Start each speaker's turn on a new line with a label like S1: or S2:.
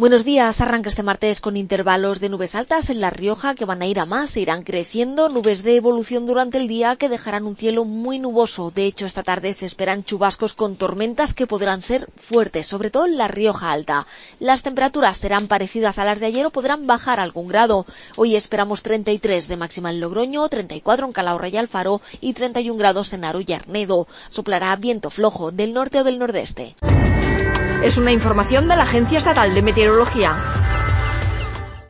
S1: Buenos días, arranca este martes con intervalos de nubes altas en La Rioja que van a ir a más, se irán creciendo, nubes de evolución durante el día que dejarán un cielo muy nuboso. De hecho, esta tarde se esperan chubascos con tormentas que podrán ser fuertes, sobre todo en La Rioja Alta. Las temperaturas serán parecidas a las de ayer o podrán bajar algún grado. Hoy esperamos 33 de máxima en Logroño, 34 en Calahorra y Alfaro y 31 grados en Aro y Arnedo. Soplará viento flojo del norte o del nordeste.
S2: Es una información de la Agencia Estatal de Meteorología.